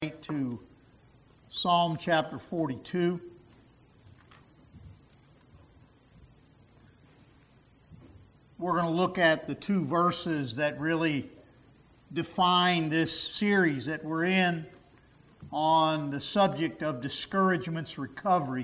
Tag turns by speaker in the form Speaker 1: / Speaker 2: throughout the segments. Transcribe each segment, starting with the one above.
Speaker 1: To Psalm chapter 42. We're going to look at the two verses that really define this series that we're in on the subject of discouragement's recovery.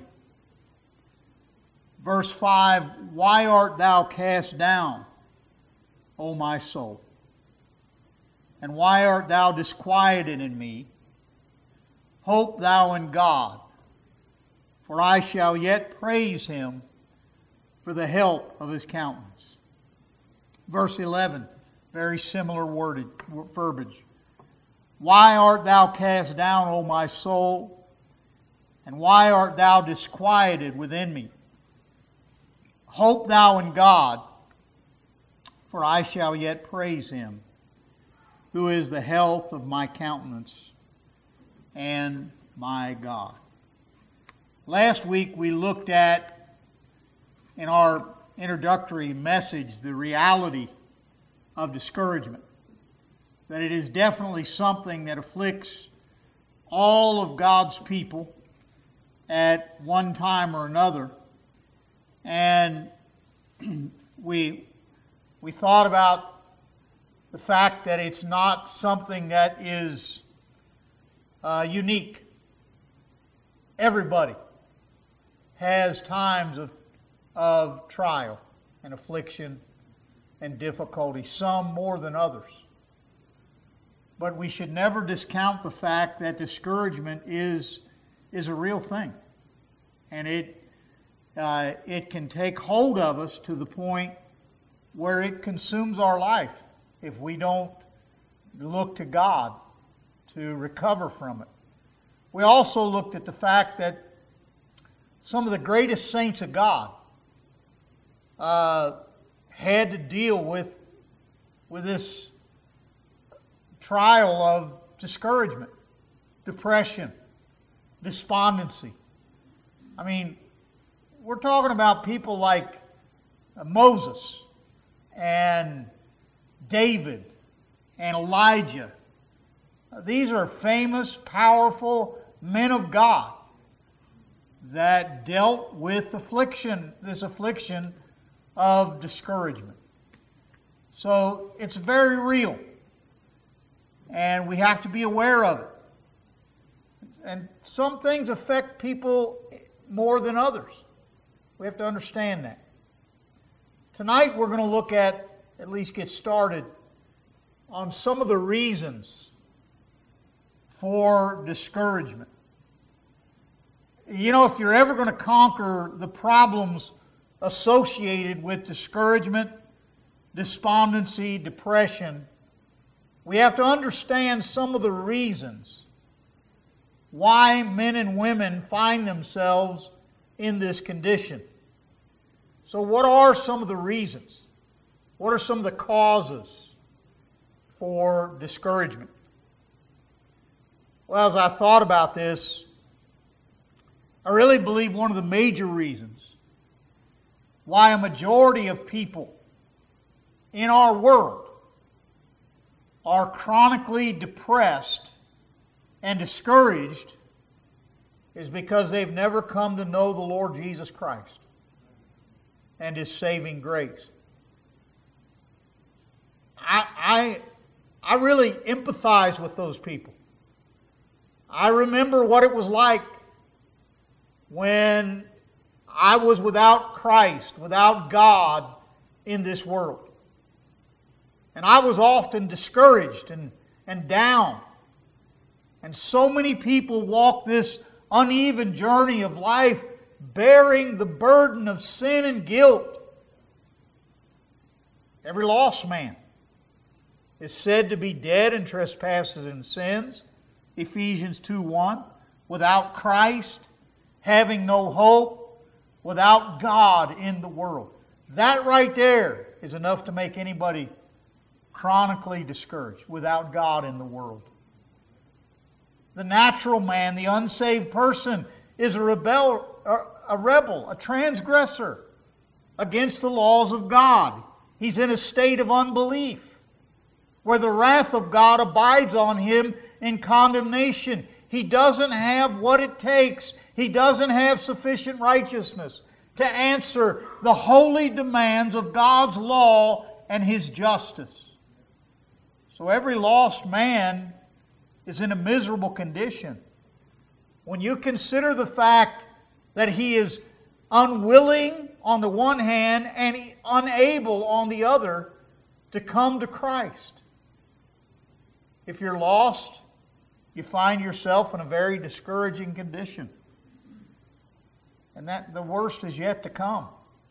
Speaker 1: Verse 5, "Why art thou cast down, O my soul? And why art thou disquieted in me? Hope thou in God, for I shall yet praise Him for the help of His countenance." Verse 11, very similar verbiage. "Why art thou cast down, O my soul? And why art thou disquieted within me? Hope thou in God, for I shall yet praise Him, who is the health of my countenance and my God." Last week we looked at, in our introductory message, the reality of discouragement. That it is definitely something that afflicts all of God's people at one time or another. And we thought about the fact that it's not something that is unique. Everybody has times of trial and affliction and difficulty, some more than others. But we should never discount the fact that discouragement is a real thing. And it can take hold of us to the point where it consumes our life if we don't look to God to recover from it. We also looked at the fact that some of the greatest saints of God had to deal with this trial of discouragement, depression, despondency. I mean, we're talking about people like Moses and David and Elijah. These are famous, powerful men of God that dealt with this affliction of discouragement. So it's very real, and we have to be aware of it. And some things affect people more than others. We have to understand that. Tonight we're going to look at least get started, on some of the reasons for discouragement. You know, if you're ever going to conquer the problems associated with discouragement, despondency, depression, we have to understand some of the reasons why men and women find themselves in this condition. So what are some of the reasons? What are some of the causes for discouragement? Well, as I thought about this, I really believe one of the major reasons why a majority of people in our world are chronically depressed and discouraged is because they've never come to know the Lord Jesus Christ and His saving grace. I really empathize with those people. I remember what it was like when I was without Christ, without God in this world. And I was often discouraged and down. And so many people walk this uneven journey of life bearing the burden of sin and guilt. Every lost man is said to be dead in trespasses and sins, Ephesians 2:1, without Christ, having no hope, without God in the world. That right there is enough to make anybody chronically discouraged, without God in the world. The natural man, the unsaved person, is a rebel, a transgressor against the laws of God. He's in a state of unbelief, where the wrath of God abides on him in condemnation. He doesn't have what it takes. He doesn't have sufficient righteousness to answer the holy demands of God's law and His justice. So every lost man is in a miserable condition. When you consider the fact that he is unwilling on the one hand and unable on the other to come to Christ. If you're lost, you find yourself in a very discouraging condition. And that the worst is yet to come.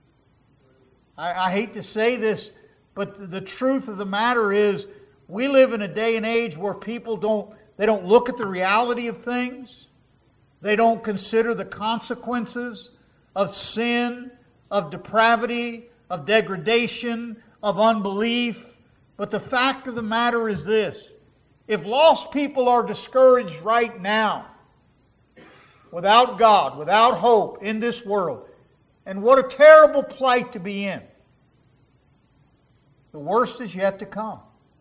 Speaker 1: I hate to say this, but the truth of the matter is we live in a day and age where people don't look at the reality of things. They don't consider the consequences of sin, of depravity, of degradation, of unbelief. But the fact of the matter is this: if lost people are discouraged right now, without God, without hope in this world, and what a terrible plight to be in, the worst is yet to come.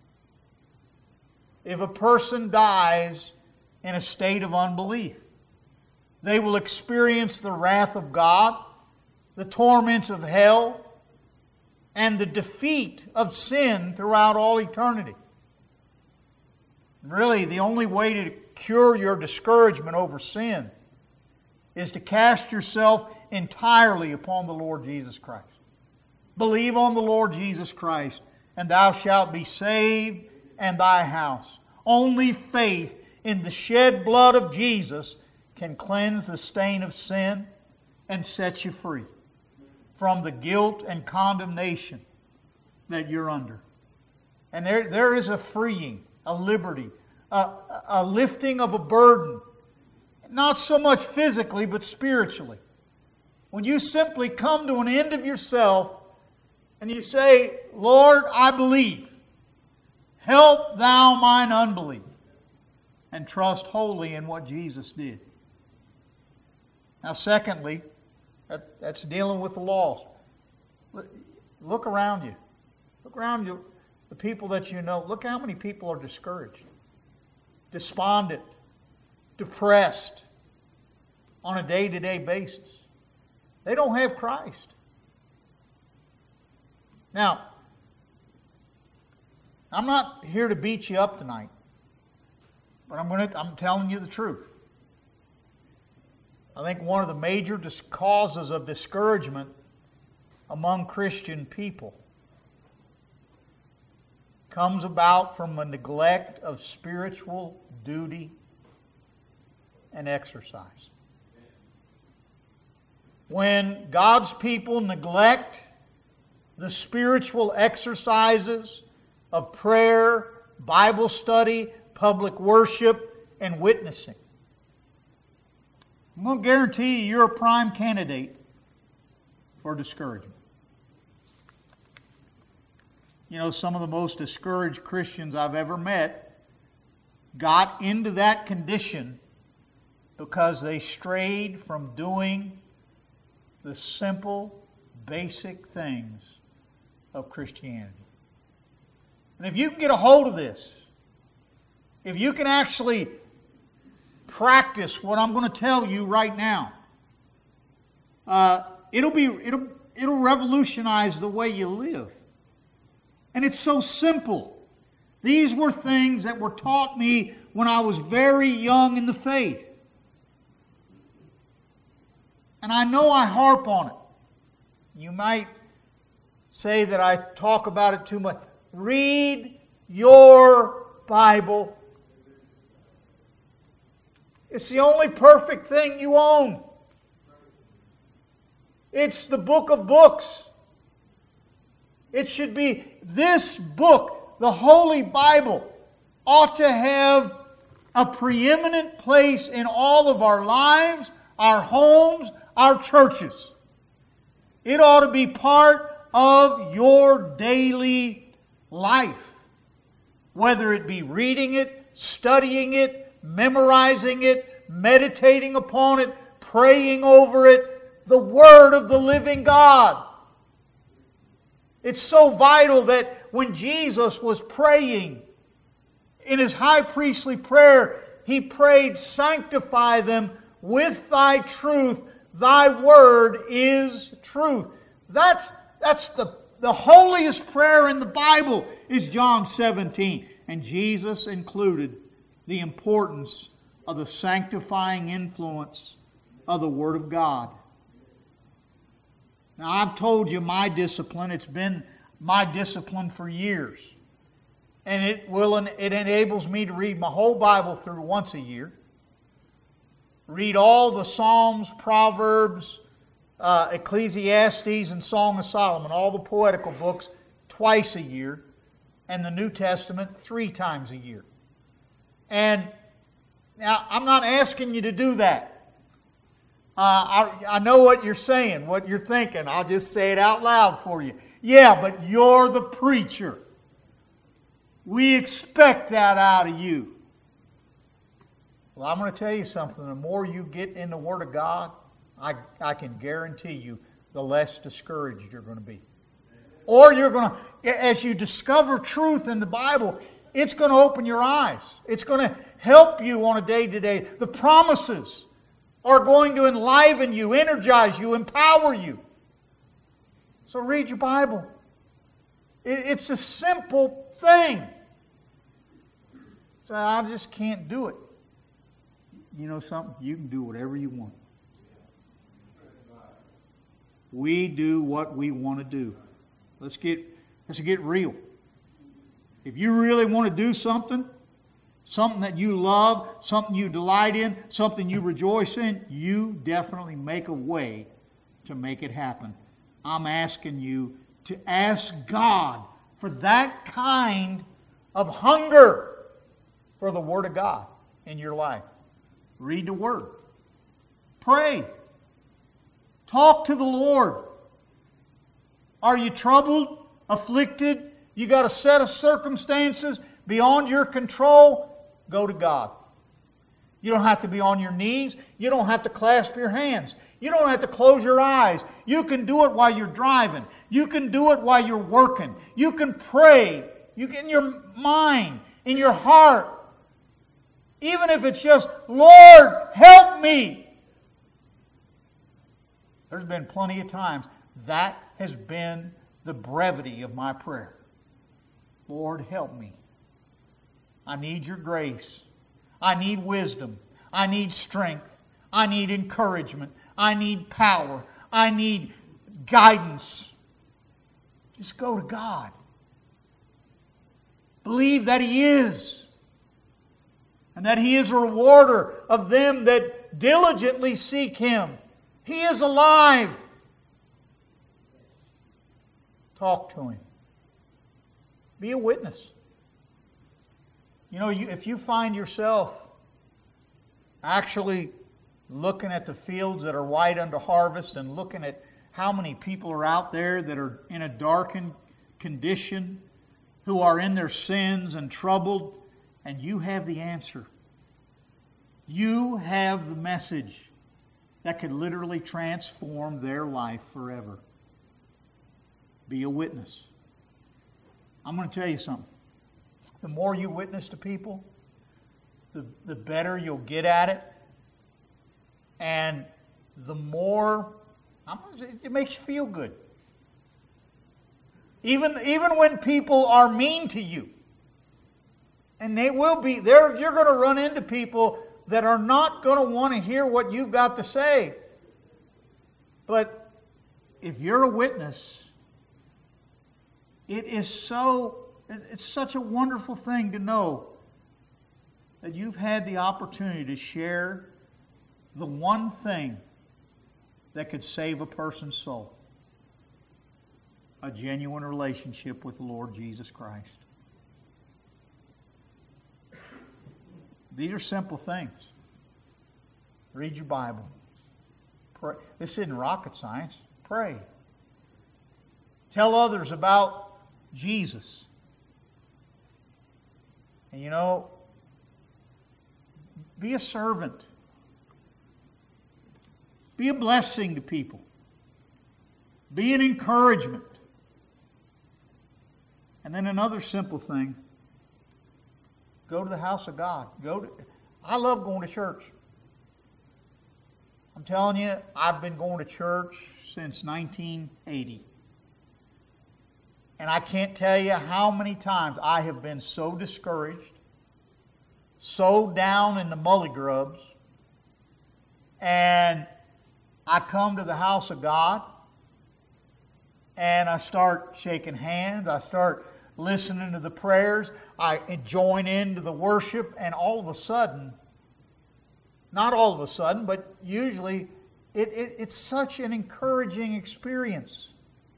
Speaker 1: If a person dies in a state of unbelief, they will experience the wrath of God, the torments of hell, and the defeat of sin throughout all eternity. And really, the only way to cure your discouragement over sin is to cast yourself entirely upon the Lord Jesus Christ. Believe on the Lord Jesus Christ, and thou shalt be saved and thy house. Only faith in the shed blood of Jesus can cleanse the stain of sin and set you free from the guilt and condemnation that you're under. And there is a freeing, a liberty, a lifting of a burden, not so much physically but spiritually. When you simply come to an end of yourself and you say, Lord, I believe. Help thou mine unbelief. And trust wholly in what Jesus did. Now, secondly, that's dealing with the lost. Look around you. Look around you, the people that you know. Look how many people are discouraged, despondent, depressed on a day-to-day basis. They don't have Christ. Now, I'm not here to beat you up tonight, but I'm telling you the truth. I think one of the major causes of discouragement among Christian people comes about from a neglect of spiritual duty and exercise. When God's people neglect the spiritual exercises of prayer, Bible study, public worship, and witnessing, I'm going to guarantee you're a prime candidate for discouragement. You know, some of the most discouraged Christians I've ever met got into that condition because they strayed from doing the simple, basic things of Christianity. And if you can get a hold of this, if you can actually practice what I'm going to tell you right now, it'll revolutionize the way you live. And it's so simple. These were things that were taught me when I was very young in the faith. And I know I harp on it. You might say that I talk about it too much. Read your Bible. It's the only perfect thing you own. It's the book of books. It should be this book, the Holy Bible, ought to have a preeminent place in all of our lives, our homes, our churches. It ought to be part of your daily life. Whether it be reading it, studying it, memorizing it, meditating upon it, praying over it, the Word of the living God. It's so vital that when Jesus was praying In His high priestly prayer, He prayed, sanctify them with Thy truth. Thy word is truth. That's the holiest prayer in the Bible is John 17. And Jesus included the importance of the sanctifying influence of the Word of God. Now, I've told you my discipline. It's been my discipline for years. And it enables me to read my whole Bible through once a year. Read all the Psalms, Proverbs, Ecclesiastes, and Song of Solomon, all the poetical books, twice a year, and the New Testament 3 times a year. And now, I'm not asking you to do that. I know what you're saying, what you're thinking. I'll just say it out loud for you. Yeah, but you're the preacher. We expect that out of you. Well, I'm going to tell you something. The more you get in the Word of God, I can guarantee you, the less discouraged you're going to be. Or you're going to, as you discover truth in the Bible, it's going to open your eyes. It's going to help you on a day-to-day. The promises are going to enliven you, energize you, empower you. So read your Bible. It's a simple thing. So I just can't do it. You know something? You can do whatever you want. We do what we want to do. Let's get real. If you really want to do something that you love, something you delight in, something you rejoice in, you definitely make a way to make it happen. I'm asking you to ask God for that kind of hunger for the Word of God in your life. Read the Word. Pray. Talk to the Lord. Are you troubled, afflicted? You got a set of circumstances beyond your control? Go to God. You don't have to be on your knees. You don't have to clasp your hands. You don't have to close your eyes. You can do it while you're driving. You can do it while you're working. You can pray. You can in your mind, in your heart. Even if it's just, Lord, help me. There's been plenty of times that has been the brevity of my prayer. Lord, help me. I need your grace. I need wisdom. I need strength. I need encouragement. I need power. I need guidance. Just go to God. Believe that He is. And that He is a rewarder of them that diligently seek Him. He is alive. Talk to Him. Be a witness. You know, if you find yourself actually looking at the fields that are white unto harvest and looking at how many people are out there that are in a darkened condition, who are in their sins and troubled, and you have the answer. You have the message that could literally transform their life forever. Be a witness. I'm going to tell you something. The more you witness to people, the better you'll get at it. And the more, it makes you feel good. Even when people are mean to you. And they will be, you're going to run into people that are not going to want to hear what you've got to say. But if you're a witness, it's such a wonderful thing to know that you've had the opportunity to share the one thing that could save a person's soul. A genuine relationship with the Lord Jesus Christ. These are simple things. Read your Bible. Pray. This isn't rocket science. Pray. Tell others about Jesus. And you know, be a servant. Be a blessing to people. Be an encouragement. And then another simple thing. Go to the house of God. I love going to church. I'm telling you, I've been going to church since 1980. And I can't tell you how many times I have been so discouraged, so down in the mully grubs, and I come to the house of God, and I start shaking hands, I start listening to the prayers, I join into the worship, and all of a sudden, not all of a sudden, but usually, it's such an encouraging experience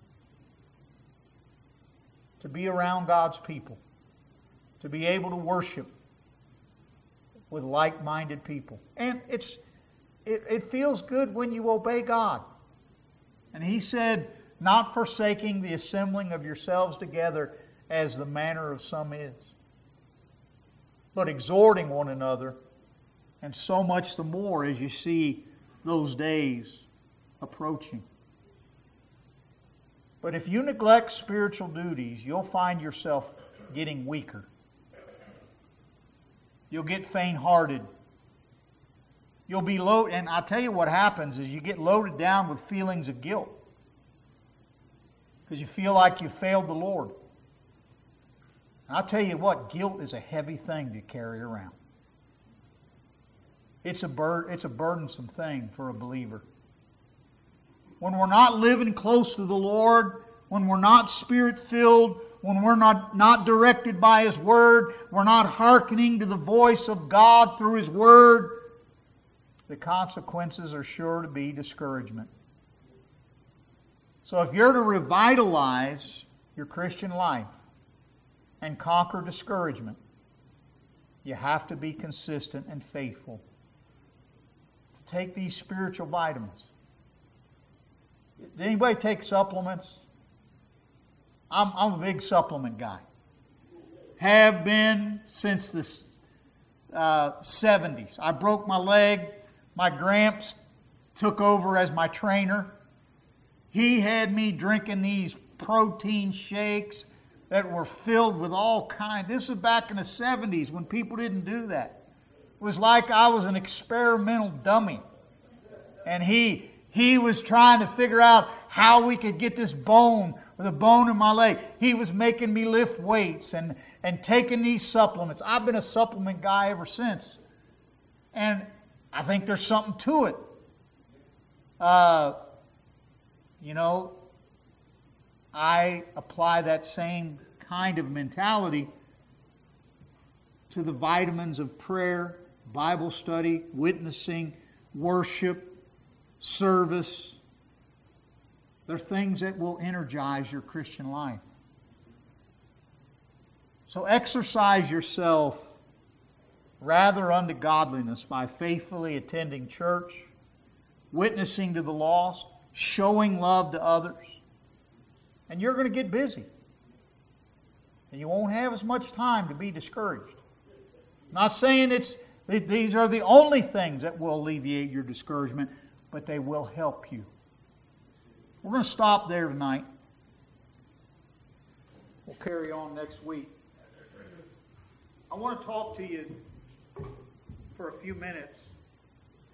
Speaker 1: to be around God's people, to be able to worship with like-minded people. And it feels good when you obey God. And He said, not forsaking the assembling of yourselves together as the manner of some is, but exhorting one another, and so much the more as you see those days approaching. But if you neglect spiritual duties, you'll find yourself getting weaker. You'll get faint-hearted. You'll be low, and I'll tell you what happens is you get loaded down with feelings of guilt because you feel like you failed the Lord. And I'll tell you what, guilt is a heavy thing to carry around. It's a burdensome thing for a believer. When we're not living close to the Lord, when we're not Spirit-filled, when we're not directed by His Word, we're not hearkening to the voice of God through His Word, the consequences are sure to be discouragement. So if you're to revitalize your Christian life and conquer discouragement, you have to be consistent and faithful to take these spiritual vitamins. Did anybody take supplements? I'm a big supplement guy. Have been since the 70s. I broke my leg. My gramps took over as my trainer. He had me drinking these protein shakes that were filled with all kinds. This was back in the 70s when people didn't do that. It was like I was an experimental dummy. And he was trying to figure out how we could get this bone, or the bone in my leg. He was making me lift weights and taking these supplements. I've been a supplement guy ever since. And I think there's something to it. I apply that same kind of mentality to the vitamins of prayer, Bible study, witnessing, worship, service. They're things that will energize your Christian life. So exercise yourself rather unto godliness by faithfully attending church, witnessing to the lost, showing love to others. And you're going to get busy. And you won't have as much time to be discouraged. Not saying these are the only things that will alleviate your discouragement, but they will help you. We're going to stop there tonight. We'll carry on next week. I want to talk to you for a few minutes